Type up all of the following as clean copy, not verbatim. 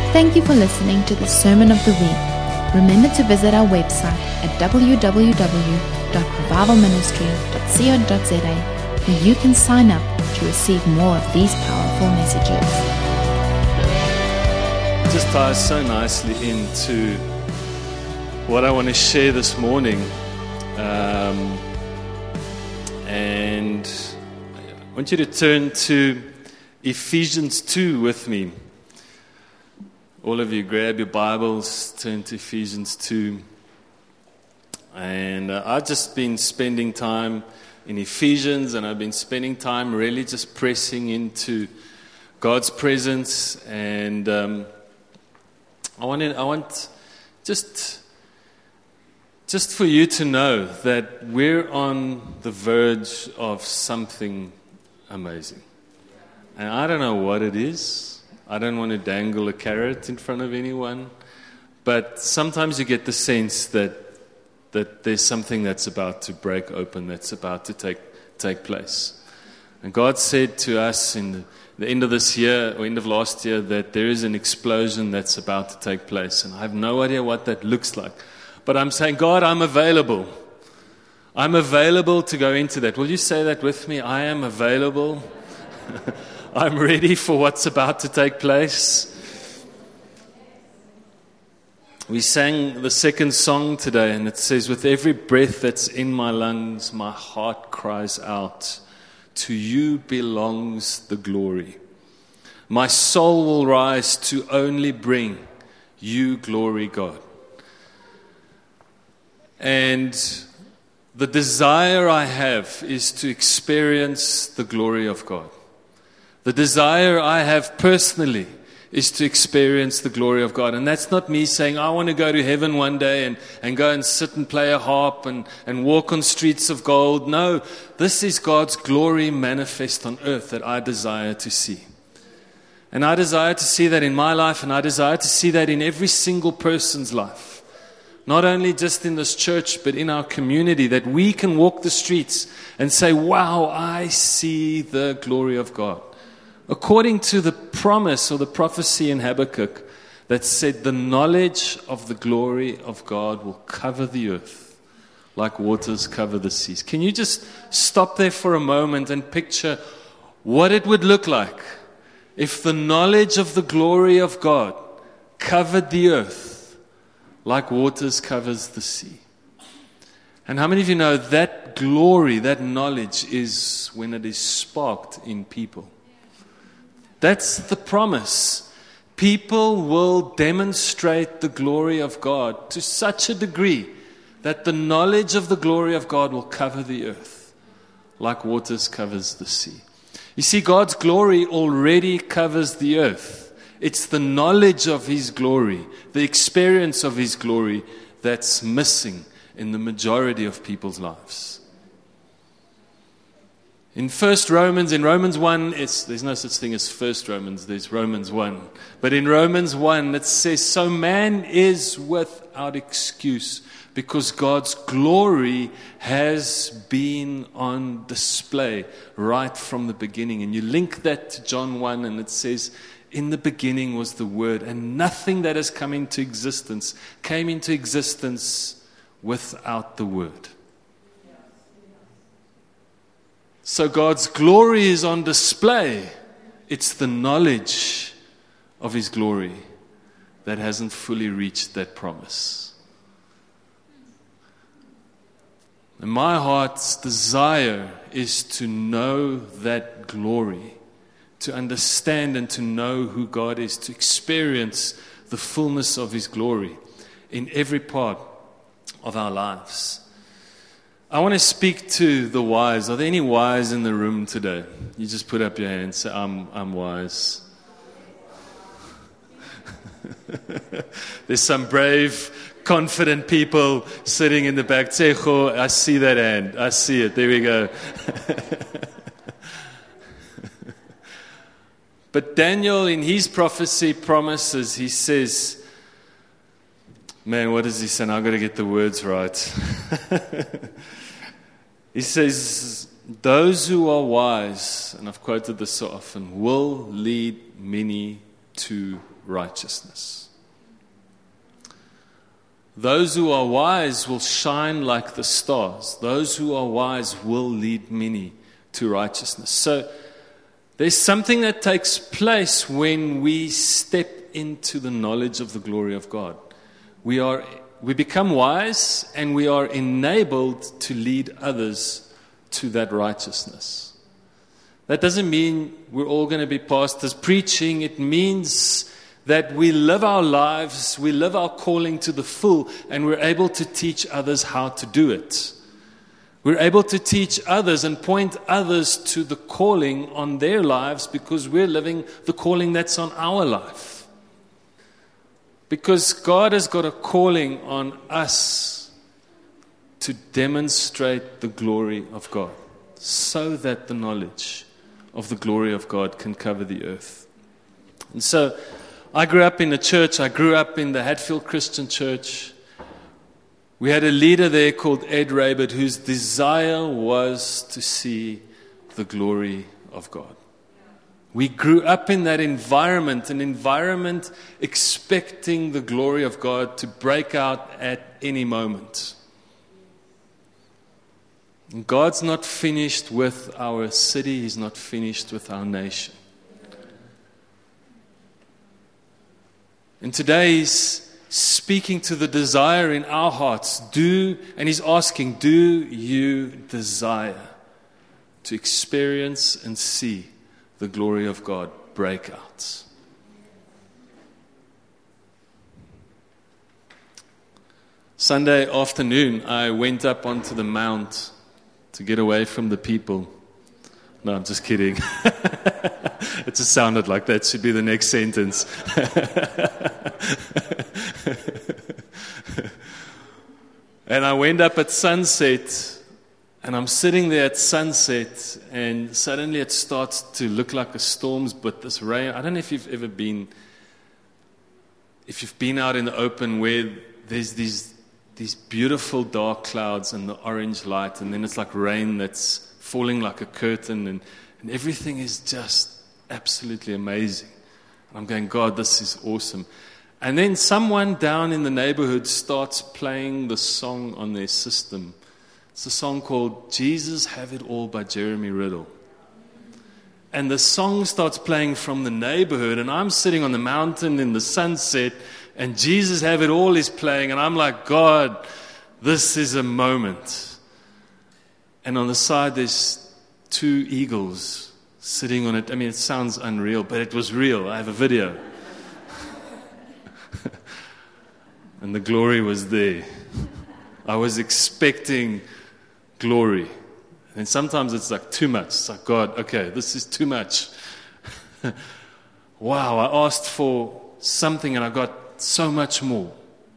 Thank you for listening to the Sermon of the Week. Remember to visit our website at www.revivalministry.co.za where you can sign up to receive more of these powerful messages. Just ties so nicely into what I want to share this morning. And I want you to turn to Ephesians 2 with me. All of you grab your Bibles, turn to Ephesians 2. And I've just been spending time in Ephesians, and I've been spending time really just pressing into God's presence. And I want just for you to know that we're on the verge of something amazing. And I don't know what it is. I don't want to dangle a carrot in front of anyone. But sometimes you get the sense that there's something that's about to break open, that's about to take place. And God said to us in the end of this year, or end of last year, that there is an explosion that's about to take place. And I have no idea what that looks like. But I'm saying, God, I'm available. I'm available to go into that. Will you say that with me? I am available. I'm ready for what's about to take place. We sang the second song today, and it says, with every breath that's in my lungs, my heart cries out, to you belongs the glory. My soul will rise to only bring you glory, God. And the desire I have is to experience the glory of God. The desire I have personally is to experience the glory of God. And that's not me saying, I want to go to heaven one day and go and sit and play a harp and walk on streets of gold. No, this is God's glory manifest on earth that I desire to see. And I desire to see that in my life, and I desire to see that in every single person's life. Not only just in this church, but in our community, that we can walk the streets and say, wow, I see the glory of God. According to the promise or the prophecy in Habakkuk that said the knowledge of the glory of God will cover the earth like waters cover the seas. Can you just stop there for a moment and picture what it would look like if the knowledge of the glory of God covered the earth like waters covers the sea? And how many of you know that glory, that knowledge is when it is sparked in people? That's the promise. People will demonstrate the glory of God to such a degree that the knowledge of the glory of God will cover the earth like waters covers the sea. You see, God's glory already covers the earth. It's the knowledge of His glory, the experience of His glory that's missing in the majority of people's lives. In Romans 1, there's no such thing as First Romans, there's Romans 1. But in Romans 1, it says, so man is without excuse because God's glory has been on display right from the beginning. And you link that to John 1, and it says, in the beginning was the Word, and nothing that has come into existence came into existence without the Word. So God's glory is on display. It's the knowledge of His glory that hasn't fully reached that promise. And my heart's desire is to know that glory, to understand and to know who God is, to experience the fullness of His glory in every part of our lives. I want to speak to the wise. Are there any wise in the room today? You just put up your hand and say, I'm wise. There's some brave, confident people sitting in the back. Tsecho, I see that hand. I see it. There we go. But Daniel, in his prophecy, promises, he says, man, what does he say? Now I've got to get the words right. He says, those who are wise, and I've quoted this so often, will lead many to righteousness. Those who are wise will shine like the stars. Those who are wise will lead many to righteousness. So there's something that takes place when we step into the knowledge of the glory of God. We become wise and we are enabled to lead others to that righteousness. That doesn't mean we're all going to be pastors preaching. It means that we live our lives, we live our calling to the full, and we're able to teach others how to do it. We're able to teach others and point others to the calling on their lives because we're living the calling that's on our life. Because God has got a calling on us to demonstrate the glory of God so that the knowledge of the glory of God can cover the earth. And so I grew up in a church. I grew up in the Hatfield Christian Church. We had a leader there called Ed Raybert whose desire was to see the glory of God. We grew up in that environment, an environment expecting the glory of God to break out at any moment. And God's not finished with our city. He's not finished with our nation. And today He's speaking to the desire in our hearts. And He's asking, do you desire to experience and see the glory of God break out? Sunday afternoon, I went up onto the mount to get away from the people. No, I'm just kidding. It just sounded like that should be the next sentence. And I went up at sunset, and I'm sitting there at sunset, and suddenly it starts to look like a storm's, but this rain, I don't know if you've been out in the open where there's these beautiful dark clouds and the orange light, and then it's like rain that's falling like a curtain, and everything is just absolutely amazing. And I'm going, God, this is awesome. And then someone down in the neighborhood starts playing the song on their system. It's a song called Jesus Have It All by Jeremy Riddle. And the song starts playing from the neighborhood, and I'm sitting on the mountain in the sunset, and Jesus Have It All is playing, and I'm like, God, this is a moment. And on the side, there's 2 eagles sitting on it. I mean, it sounds unreal, but it was real. I have a video. And the glory was there. I was expecting glory. And sometimes it's like too much. It's like, God, okay, this is too much. Wow, I asked for something and I got so much more.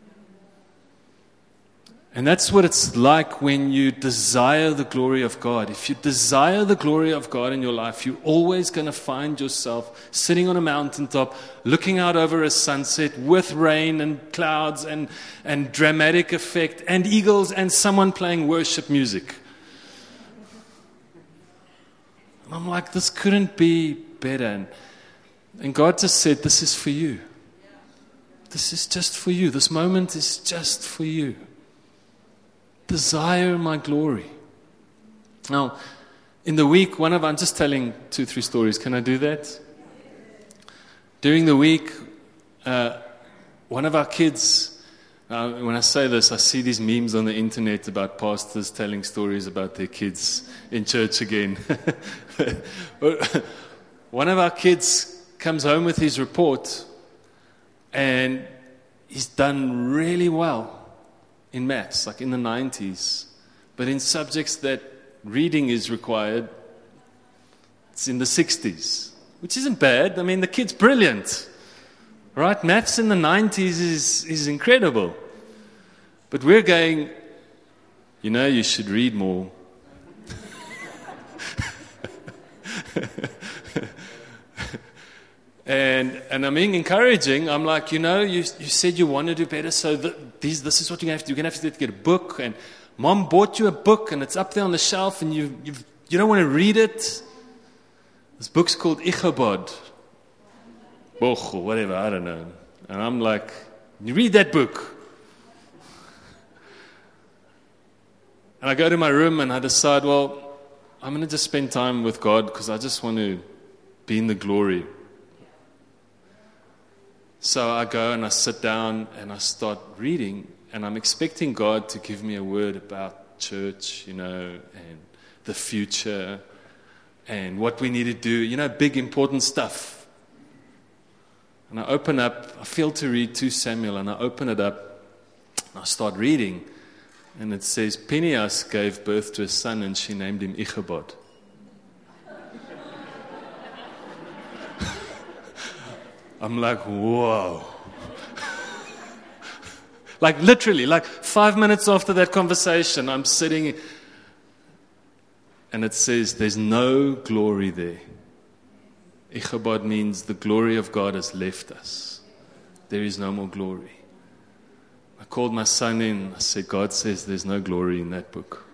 And that's what it's like when you desire the glory of God. If you desire the glory of God in your life, you're always going to find yourself sitting on a mountaintop, looking out over a sunset with rain and clouds and dramatic effect and eagles and someone playing worship music. And I'm like, this couldn't be better. And God just said, this is for you. This is just for you. This moment is just for you. Desire my glory. Now, in the week, I'm just telling 2-3 stories. Can I do that? During the week, one of our kids, when I say this, I see these memes on the internet about pastors telling stories about their kids in church again. One of our kids comes home with his report, and he's done really well in maths, like in the 90s. But in subjects that reading is required, it's in the 60s, which isn't bad. I mean, the kid's brilliant, right? Maths in the 90s is incredible. But we're going, you should read more. And I'm being encouraging. I'm like, you said you want to do better, so this is what you're going to have to do. You're going to have to get a book, and Mom bought you a book, and it's up there on the shelf, and you don't want to read it. This book's called Ichabod. Boch or whatever, I don't know. And I'm like, you read that book. And I go to my room and I decide, well, I'm going to just spend time with God because I just want to be in the glory. So I go and I sit down and I start reading, and I'm expecting God to give me a word about church, and the future and what we need to do, big important stuff. And I open up, I feel to read 2 Samuel, and I open it up and I start reading. And it says, Phinehas gave birth to a son and she named him Ichabod. I'm like, whoa. Like literally, 5 minutes after that conversation, I'm sitting and it says, there's no glory there. Ichabod means the glory of God has left us. There is no more glory. I called my son in. I said, God says there's no glory in that book.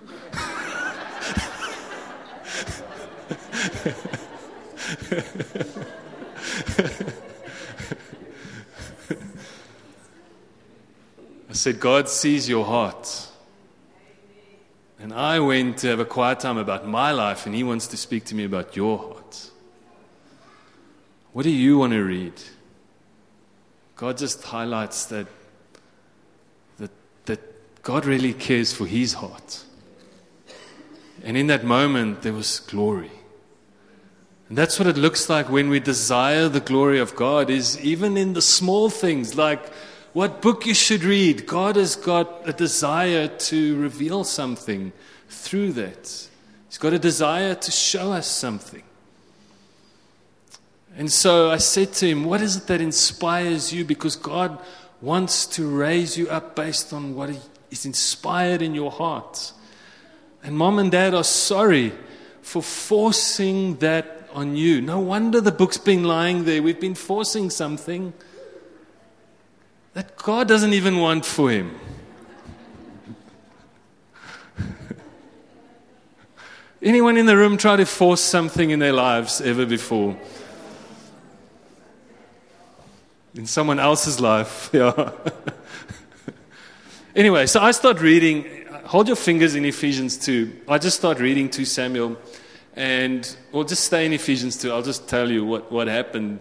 I said, God sees your heart. And I went to have a quiet time about my life, and he wants to speak to me about your heart. What do you want to read? God just highlights that God really cares for his heart. And in that moment, there was glory. And that's what it looks like when we desire the glory of God, is even in the small things, like what book you should read. God has got a desire to reveal something through that. He's got a desire to show us something. And so I said to him, what is it that inspires you? Because God wants to raise you up based on what is inspired in your heart. And Mom and Dad are sorry for forcing that on you. No wonder the book's been lying there. We've been forcing something that God doesn't even want for him. Anyone in the room try to force something in their lives ever before? In someone else's life, yeah. Anyway, so I start reading. Hold your fingers in Ephesians 2. I just start reading 2 Samuel. And we'll just stay in Ephesians 2. I'll just tell you what happened.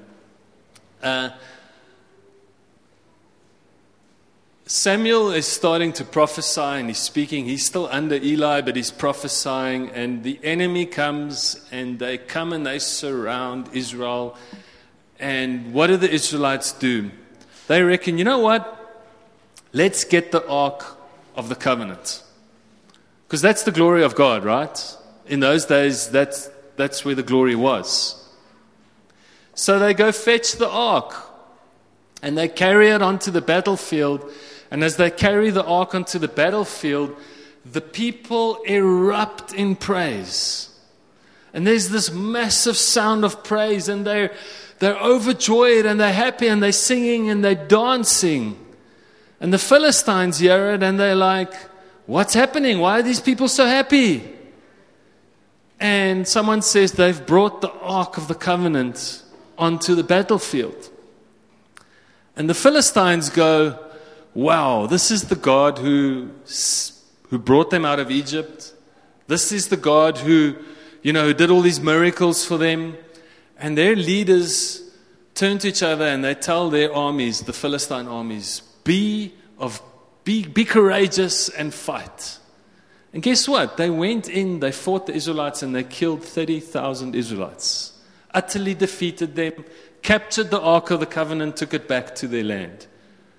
Samuel is starting to prophesy and he's speaking. He's still under Eli, but he's prophesying. And the enemy comes and they come and they surround Israel. And what do the Israelites do? They reckon, you know what? Let's get the Ark of the Covenant. Because that's the glory of God, right? In those days, that's where the glory was. So they go fetch the Ark. And they carry it onto the battlefield. And as they carry the Ark onto the battlefield, the people erupt in praise. And there's this massive sound of praise. And they're overjoyed and they're happy and they're singing and they're dancing. And the Philistines hear it and they're like, what's happening? Why are these people so happy? And someone says they've brought the Ark of the Covenant onto the battlefield. And the Philistines go, wow, this is the God who brought them out of Egypt. This is the God who did all these miracles for them. And their leaders turn to each other and they tell their armies, the Philistine armies, be courageous and fight. And guess what? They went in, they fought the Israelites and they killed 30,000 Israelites. Utterly defeated them, captured the Ark of the Covenant, took it back to their land.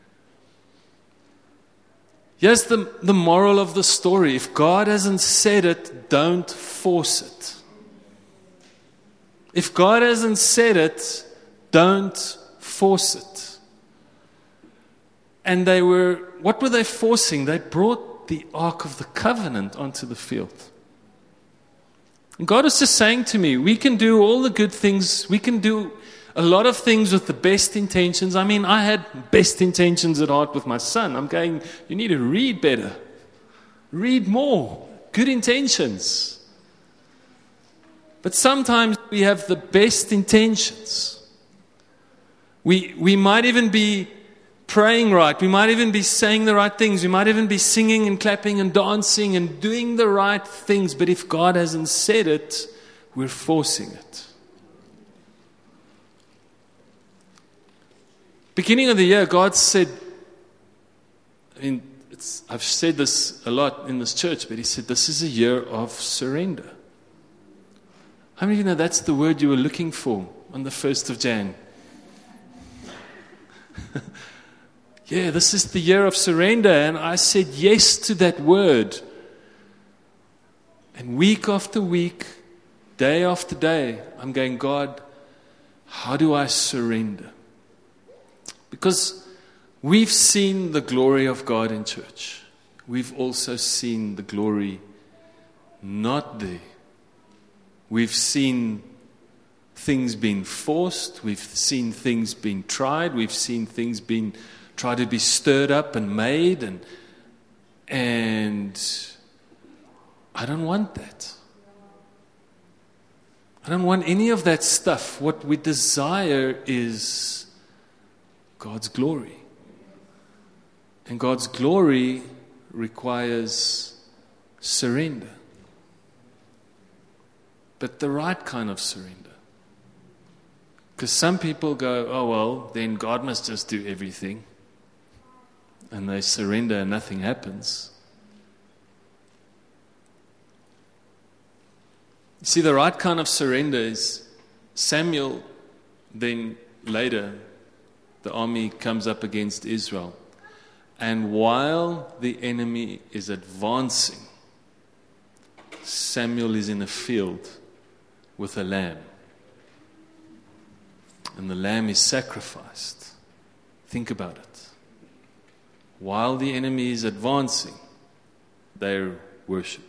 Here's the moral of the story. If God hasn't said it, don't force it. If God hasn't said it, don't force it. And what were they forcing? They brought the Ark of the Covenant onto the field. And God was just saying to me, we can do all the good things. We can do a lot of things with the best intentions. I mean, I had best intentions at heart with my son. I'm going, you need to read better. Read more. Good intentions. But sometimes we have the best intentions. We might even be praying right. We might even be saying the right things. We might even be singing and clapping and dancing and doing the right things. But if God hasn't said it, we're forcing it. Beginning of the year, God said, I've said this a lot in this church, but He said, this is a year of surrender. How many of you know that's the word you were looking for on the 1st of Jan? Yeah, this is the year of surrender. And I said yes to that word. And week after week, day after day, I'm going, God, how do I surrender? Because we've seen the glory of God in church. We've also seen the glory not there. We've seen things being forced. We've seen things being tried. We've seen things being tried to be stirred up and made. And I don't want that. I don't want any of that stuff. What we desire is God's glory. And God's glory requires surrender. But the right kind of surrender. Because some people go, oh well, then God must just do everything. And they surrender and nothing happens. You see, the right kind of surrender is Samuel, then later, the army comes up against Israel. And while the enemy is advancing, Samuel is in a field with a lamb. And the lamb is sacrificed. Think about it. While the enemy is advancing, they're worshiping.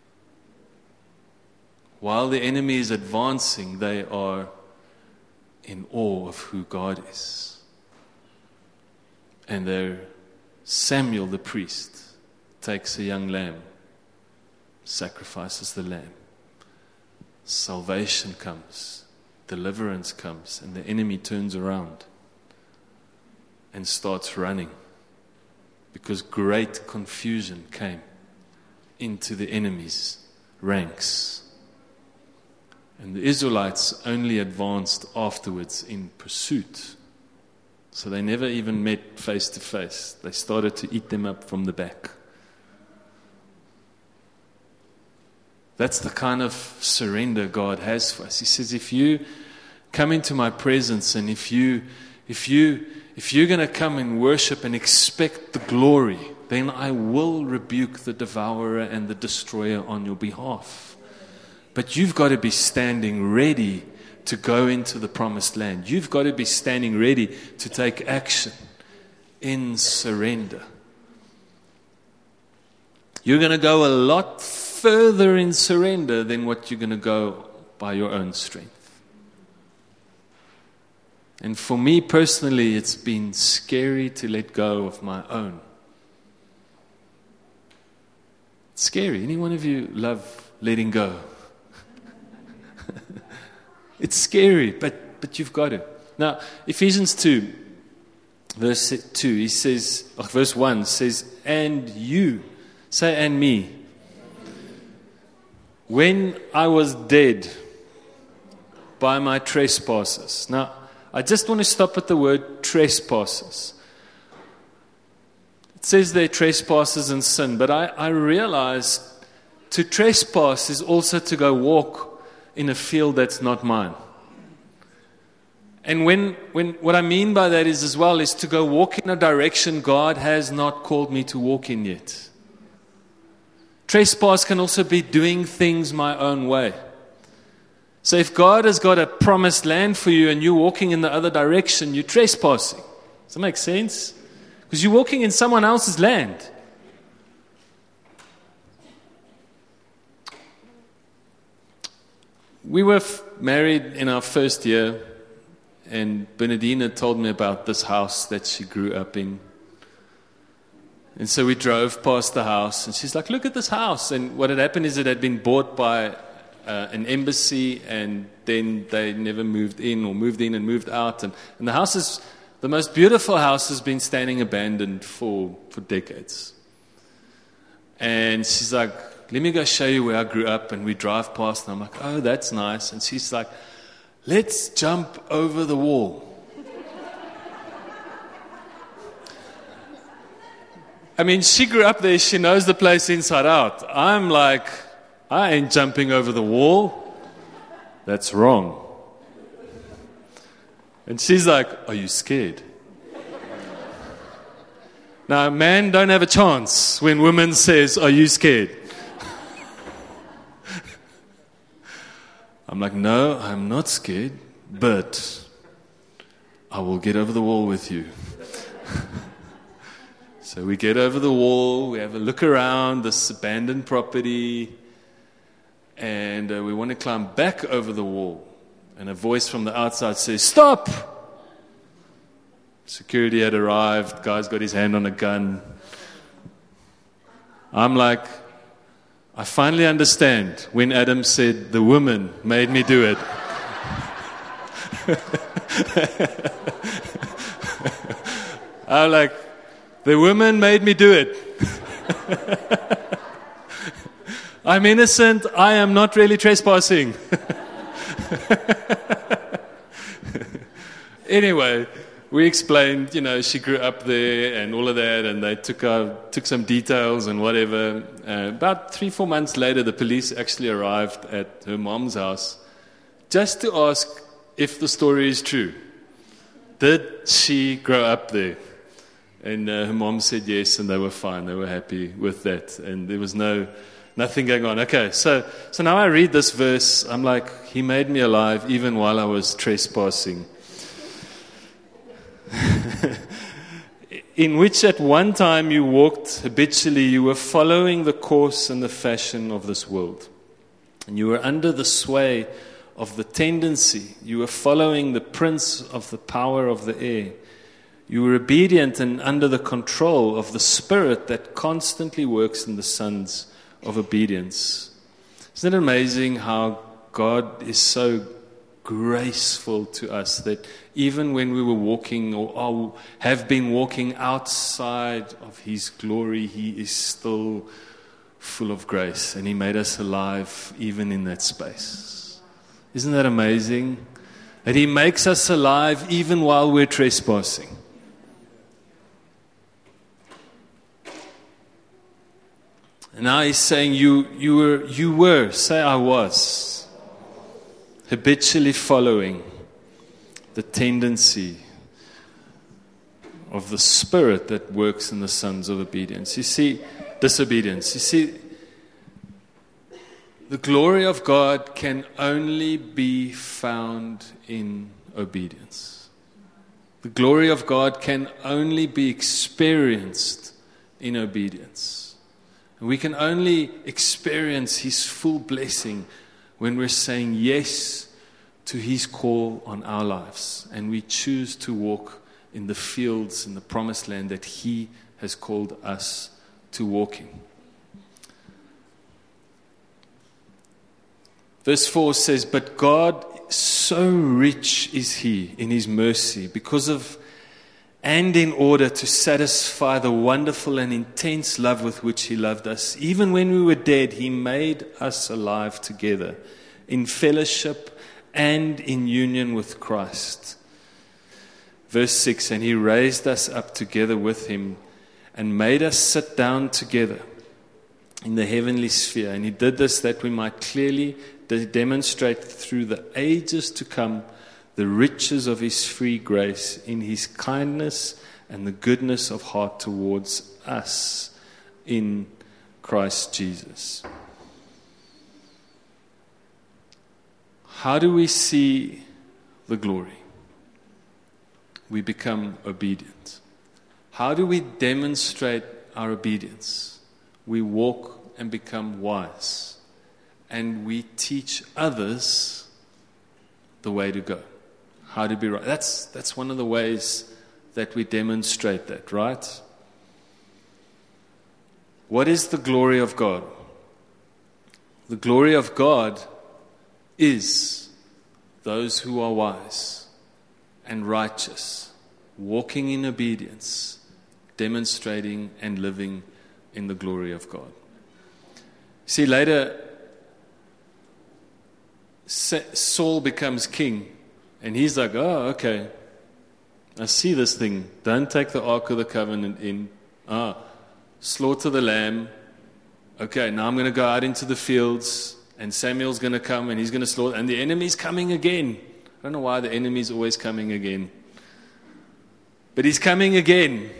While the enemy is advancing, they are in awe of who God is. And there, Samuel the priest takes a young lamb, sacrifices the lamb. Salvation comes, deliverance comes, and the enemy turns around and starts running. Because great confusion came into the enemy's ranks. And the Israelites only advanced afterwards in pursuit. So they never even met face to face. They started to eat them up from the back. That's the kind of surrender God has for us. He says, if you come into my presence and if you're going to come and worship and expect the glory, then I will rebuke the devourer and the destroyer on your behalf. But you've got to be standing ready to go into the promised land. You've got to be standing ready to take action in surrender. You're going to go a lot further in surrender than what you're going to go by your own strength. And for me personally, it's been scary to let go of my own. It's scary. Any one of you love letting go? It's scary, but you've got to. Now, Ephesians 2, verse 2, he says, verse 1 says, and you, say and me, when I was dead by my trespasses. Now, I just want to stop at the word trespasses. It says there trespasses and sin, but I realize to trespass is also to go walk in a field that's not mine. And when what I mean by that is as well is to go walk in a direction God has not called me to walk in yet. Trespass can also be doing things my own way. So if God has got a promised land for you and you're walking in the other direction, you're trespassing. Does that make sense? Because you're walking in someone else's land. We were married in our first year, and Bernardina told me about this house that she grew up in. And so we drove past the house, and she's like, look at this house. And what had happened is it had been bought by an embassy, and then they never moved in or moved in and moved out. And the house is The most beautiful house has been standing abandoned for decades. And she's like, let me go show you where I grew up. And we drive past, and I'm like, oh, that's nice. And she's like, let's jump over the wall. I mean, she grew up there. She knows the place inside out. I'm like, I ain't jumping over the wall. That's wrong. And she's like, are you scared? Now, men don't have a chance when women says, are you scared? I'm like, no, I'm not scared, but I will get over the wall with you. So we get over the wall, we have a look around this abandoned property, and we want to climb back over the wall. And a voice from the outside says, stop! Security had arrived, guy's got his hand on a gun. I'm like, I finally understand when Adam said, the woman made me do it. I'm like, the woman made me do it. I'm innocent. I am not really trespassing. Anyway, we explained, she grew up there and all of that, and they took some details and whatever. About 3-4 months later, the police actually arrived at her mom's house just to ask if the story is true. Did she grow up there? And her mom said yes, and they were fine. They were happy with that, and there was nothing going on. Okay, so now I read this verse. I'm like, He made me alive even while I was trespassing. In which at one time you walked habitually, you were following the course and the fashion of this world. And you were under the sway of the tendency. You were following the prince of the power of the air. You were obedient and under the control of the Spirit that constantly works in the sons of obedience. Isn't it amazing how God is so graceful to us that even when we were walking or have been walking outside of His glory, He is still full of grace, and He made us alive even in that space. Isn't that amazing? That He makes us alive even while we're trespassing. And now He's saying, you were, say I was, habitually following the tendency of the Spirit that works in the sons of obedience. You see, disobedience. You see, the glory of God can only be found in obedience. The glory of God can only be experienced in obedience. And we can only experience His full blessing when we're saying yes to His call on our lives, and we choose to walk in the fields in the promised land that He has called us to walk in. Verse 4 says, but God, so rich is He in His mercy, because of and in order to satisfy the wonderful and intense love with which He loved us. Even when we were dead, He made us alive together in fellowship and in union with Christ. Verse 6, and He raised us up together with Him and made us sit down together in the heavenly sphere. And He did this that we might clearly demonstrate through the ages to come the riches of His free grace in His kindness and the goodness of heart towards us in Christ Jesus. How do we see the glory? We become obedient. How do we demonstrate our obedience? We walk and become wise. And we teach others the way to go. How to be right. That's one of the ways that we demonstrate that, right? What is the glory of God? The glory of God is those who are wise and righteous, walking in obedience, demonstrating and living in the glory of God. See, later, Saul becomes king, and he's like, oh, okay, I see this thing. Don't take the Ark of the Covenant in. Slaughter the lamb. Okay, now I'm going to go out into the fields, and Samuel's going to come, and he's going to slaughter, and the enemy's coming again. I don't know why the enemy's always coming again. But he's coming again.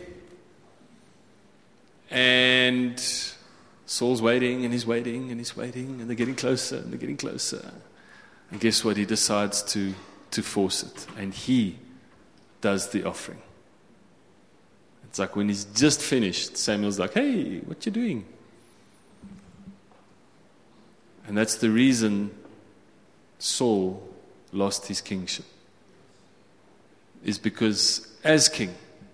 And Saul's waiting, and he's waiting, and he's waiting, and they're getting closer, and they're getting closer. And guess what? He decides to force it. And he does the offering. It's like when he's just finished, Samuel's like, hey, what you doing? And that's the reason Saul lost his kingship. Is because as king,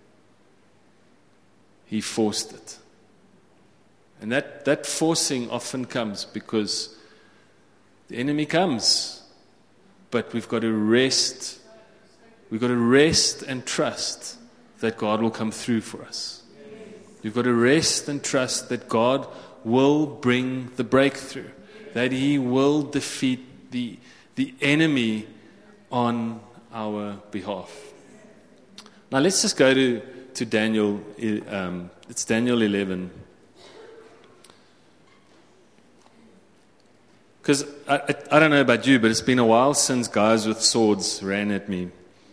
he forced it. And that forcing often comes because the enemy comes. But we've got to rest. We've got to rest and trust that God will come through for us. You've got to rest and trust that God will bring the breakthrough. That He will defeat the enemy on our behalf. Now let's just go to Daniel. It's Daniel 11. Because I don't know about you, but it's been a while since guys with swords ran at me.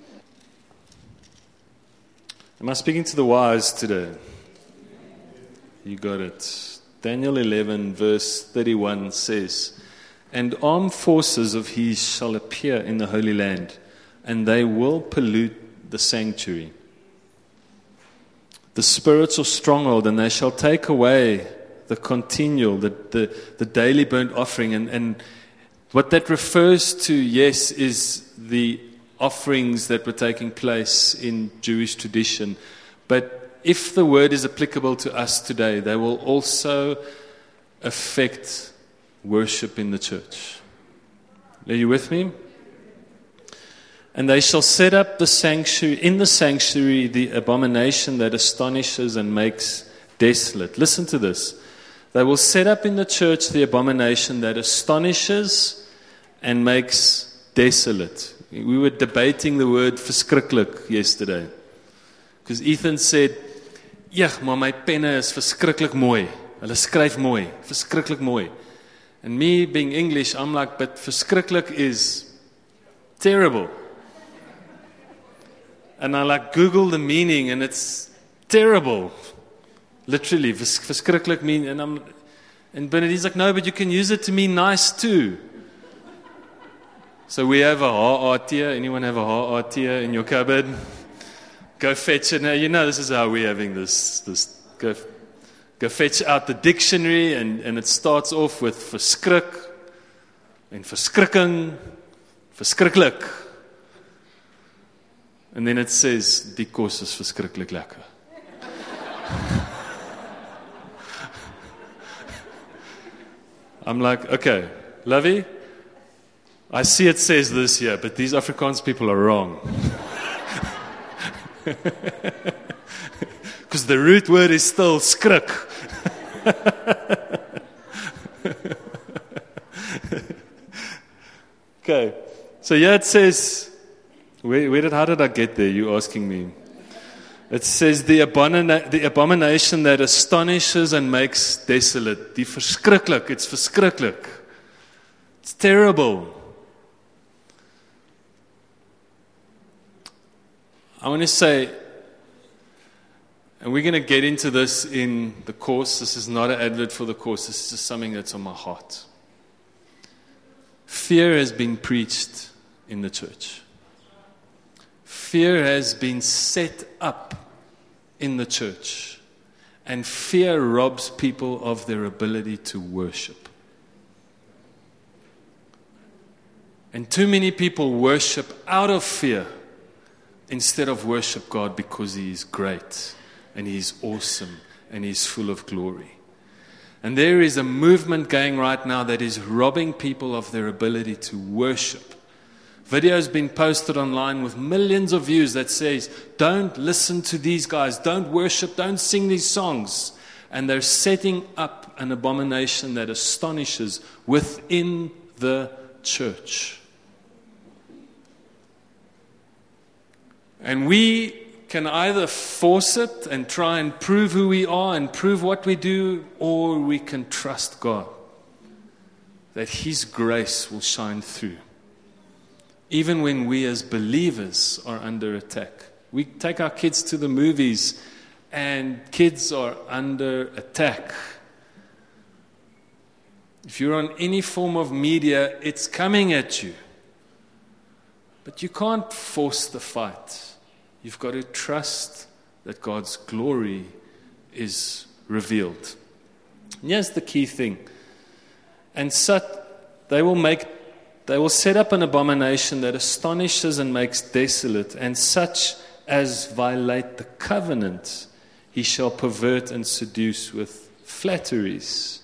Am I speaking to the wise today? You got it. Daniel 11 verse 31 says, "And armed forces of his shall appear in the Holy Land, and they will pollute the sanctuary, the spiritual stronghold, and they shall take away the continual, the daily burnt offering." And what that refers to, yes, is the offerings that were taking place in Jewish tradition. But if the word is applicable to us today, they will also affect worship in the church. Are you with me? "And they shall set up the sanctuary, the abomination that astonishes and makes desolate." Listen to this. They will set up in the church the abomination that astonishes and makes desolate. We were debating the word verskriklik yesterday. Because Ethan said, "Ja, maar my penne is verskriklik mooi. Hulle skryf mooi, verskriklik mooi." And me being English, I'm like, but verskriklik is terrible. And I Google the meaning, and it's terrible. Literally, verskriklik mean, and Bernadette's like, no, but you can use it to mean nice too. So we have a haatia. Anyone have a haatia in your cupboard? Go fetch it. Now, this is how we're having this. Go fetch out the dictionary, and it starts off with verskrik, and verskrikking, verskriklik. And then it says, "Die kos is verskriklik lekker." I'm like, okay, Lovey, I see it says this here, but these Afrikaans people are wrong. Because the root word is still skrik. Okay, so here it says, how did I get there? You asking me? It says the abomination that astonishes and makes desolate. Die verskriklik, it's verskriklik. It's terrible. I want to say, and we're going to get into this in the course. This is not an advert for the course. This is just something that's on my heart. Fear has been preached in the church. Fear has been set up in the church. And fear robs people of their ability to worship. And too many people worship out of fear instead of worship God because He is great and He is awesome and He is full of glory. And there is a movement going right now that is robbing people of their ability to worship Videos been posted online with millions of views that says, don't listen to these guys, don't worship, don't sing these songs. And they're setting up an abomination that astonishes within the church. And we can either force it and try and prove who we are and prove what we do, or we can trust God that His grace will shine through. Even when we as believers are under attack. We take our kids to the movies and kids are under attack. If you're on any form of media, it's coming at you. But you can't force the fight. You've got to trust that God's glory is revealed. And here's the key thing. And they will set up an abomination that astonishes and makes desolate, and such as violate the covenant, he shall pervert and seduce with flatteries.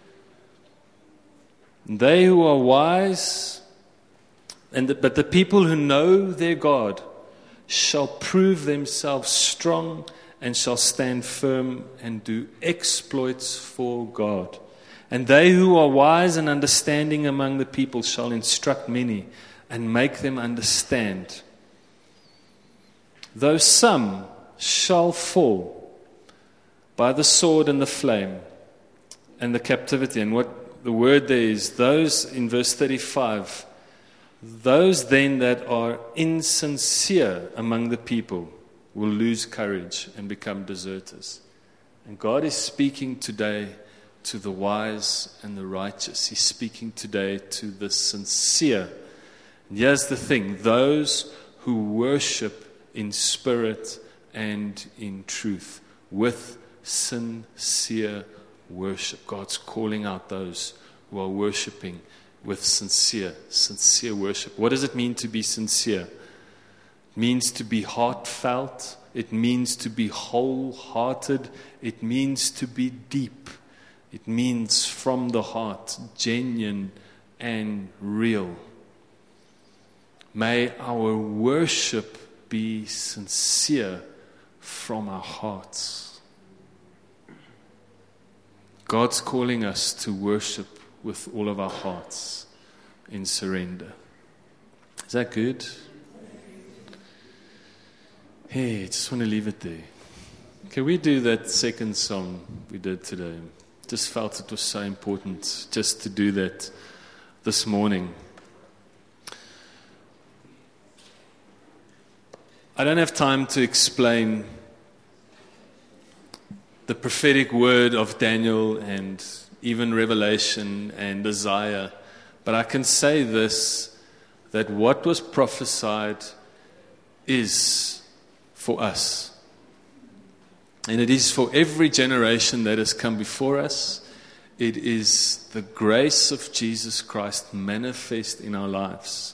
They who are wise, but the people who know their God, shall prove themselves strong and shall stand firm and do exploits for God. And they who are wise and understanding among the people shall instruct many and make them understand. Though some shall fall by the sword and the flame and the captivity. And what the word there is, those in verse 35, those then that are insincere among the people will lose courage and become deserters. And God is speaking today to the wise and the righteous. He's speaking today to the sincere. And here's the thing, those who worship in spirit and in truth, with sincere worship. God's calling out those who are worshiping with sincere worship. What does it mean to be sincere? It means to be heartfelt. It means to be wholehearted. It means to be deep. It means from the heart, genuine and real. May our worship be sincere from our hearts. God's calling us to worship with all of our hearts in surrender. Is that good? Hey, I just want to leave it there. Can we do that second song we did today? Just felt it was so important just to do that this morning. I don't have time to explain the prophetic word of Daniel and even Revelation and Isaiah, but I can say this, that what was prophesied is for us. And it is for every generation that has come before us. It is the grace of Jesus Christ manifest in our lives.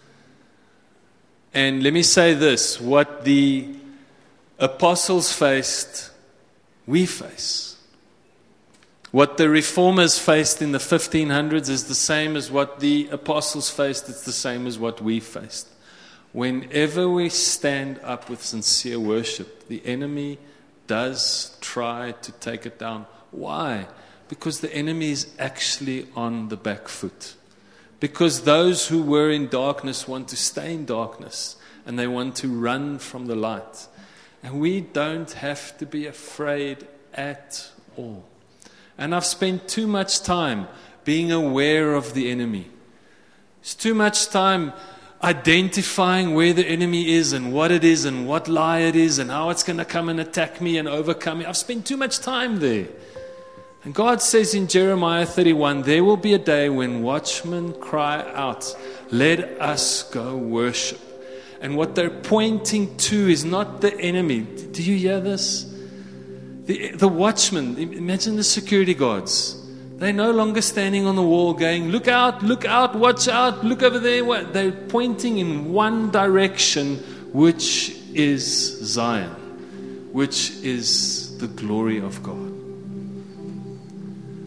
And let me say this, what the apostles faced, we face. What the reformers faced in the 1500s is the same as what the apostles faced. It's the same as what we faced. Whenever we stand up with sincere worship, the enemy does try to take it down. Why? Because the enemy is actually on the back foot. Because those who were in darkness want to stay in darkness and they want to run from the light. And we don't have to be afraid at all. And I've spent too much time being aware of the enemy. It's too much time identifying where the enemy is and what it is and what lie it is and how it's going to come and attack me and overcome me. I've spent too much time there. And God says in Jeremiah 31, there will be a day when watchmen cry out, let us go worship. And what they're pointing to is not the enemy. Do you hear this? The watchmen, imagine the security guards. They're no longer standing on the wall going, look out, watch out, look over there. They're pointing in one direction, which is Zion, which is the glory of God.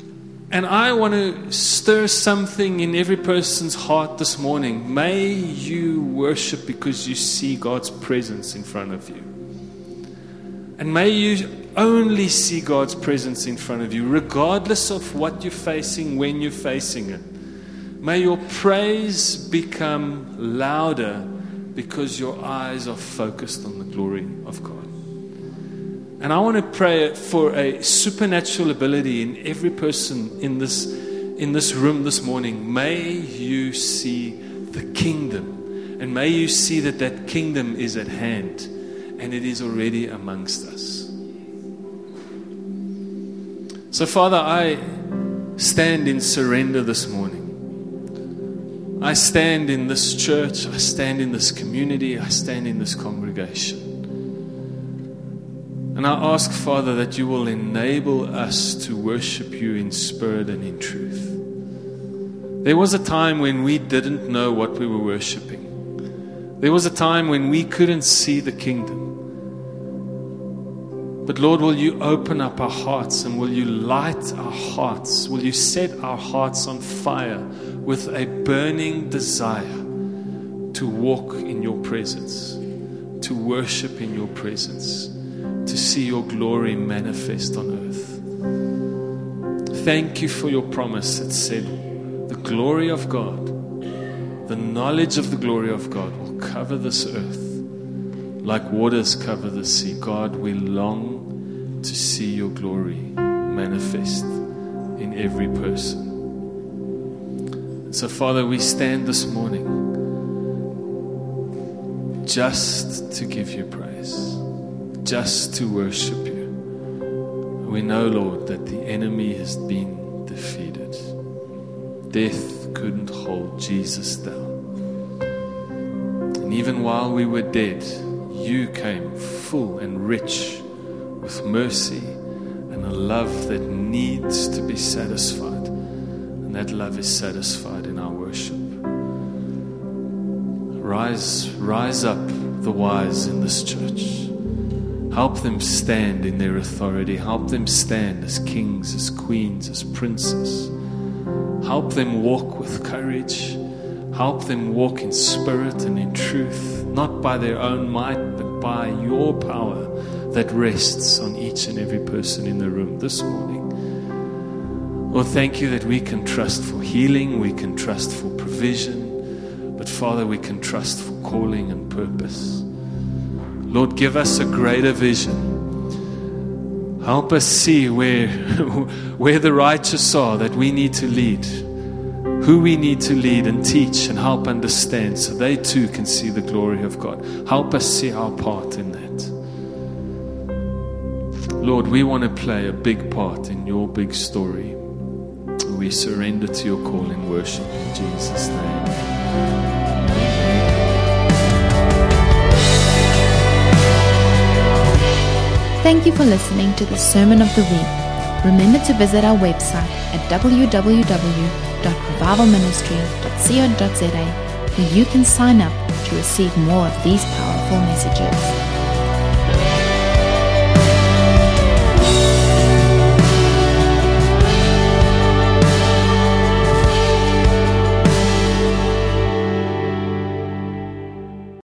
And I want to stir something in every person's heart this morning. May you worship because you see God's presence in front of you. And may you only see God's presence in front of you, regardless of what you're facing, when you're facing it. May your praise become louder because your eyes are focused on the glory of God. And I want to pray for a supernatural ability in every person in this room this morning. May you see the kingdom, and may you see that kingdom is at hand, and it is already amongst us. So, Father, I stand in surrender this morning. I stand in this church, I stand in this community, I stand in this congregation. And I ask, Father, that you will enable us to worship you in spirit and in truth. There was a time when we didn't know what we were worshiping. There was a time when we couldn't see the kingdom. But Lord, will you open up our hearts, and will you light our hearts? Will you set our hearts on fire with a burning desire to walk in your presence, to worship in your presence, to see your glory manifest on earth? Thank you for your promise that said the glory of God, the knowledge of the glory of God will cover this earth like waters cover the sea. God, we long to see your glory manifest in every person. So, Father, we stand this morning just to give you praise, just to worship you. We know, Lord, that the enemy has been defeated. Death couldn't hold Jesus down. And even while we were dead, you came full and rich with mercy and a love that needs to be satisfied. And that love is satisfied in our worship. Rise up the wise in this church. Help them stand in their authority. Help them stand as kings, as queens, as princes. Help them walk with courage. Help them walk in spirit and in truth, not by their own might, but by your power that rests on each and every person in the room this morning. Lord, thank you that we can trust for healing, we can trust for provision, but Father, we can trust for calling and purpose. Lord, give us a greater vision. Help us see where the righteous are that we need to lead, who we need to lead and teach and help understand so they too can see the glory of God. Help us see our part in that. Lord, we want to play a big part in your big story. We surrender to your call in worship in Jesus' name. Thank you for listening to the Sermon of the Week. Remember to visit our website at www.revivalministry.co.za, where you can sign up to receive more of these powerful messages.